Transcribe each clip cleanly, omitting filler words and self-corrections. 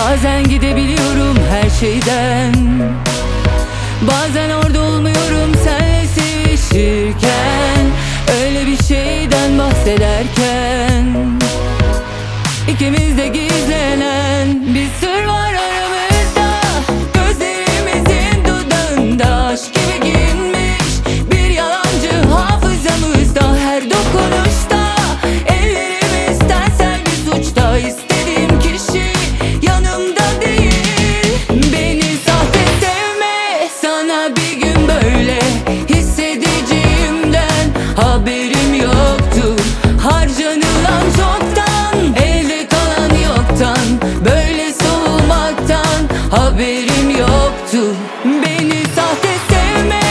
Bazen gidebiliyorum her şeyden, bazen orada olmuyorum senle sevişirken. Öyle bir şeyden bahsederken İkimizde gizlenen bir sır var aramızda. Gözlerimizin dudağında aşk gibi giyinmiş bir yalancı hafızamızda. Her dokunuşta ellerimizden sen bir suçta. İstediğim kişi yanımda değil. Beni sahte sevme, sana bir gün böyle hissedeceğimden haberim yoktu. Harcanılan çoktan, elde kalan yoktan, böyle soğumaktan haberim yoktu. Beni sahte sevme.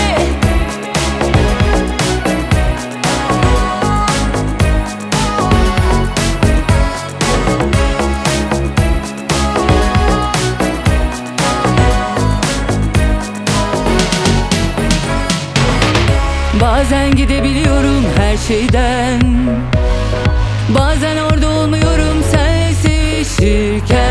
Bazen gidebiliyorum her şeyden, bazen orada olmuyorum senle sevişirken.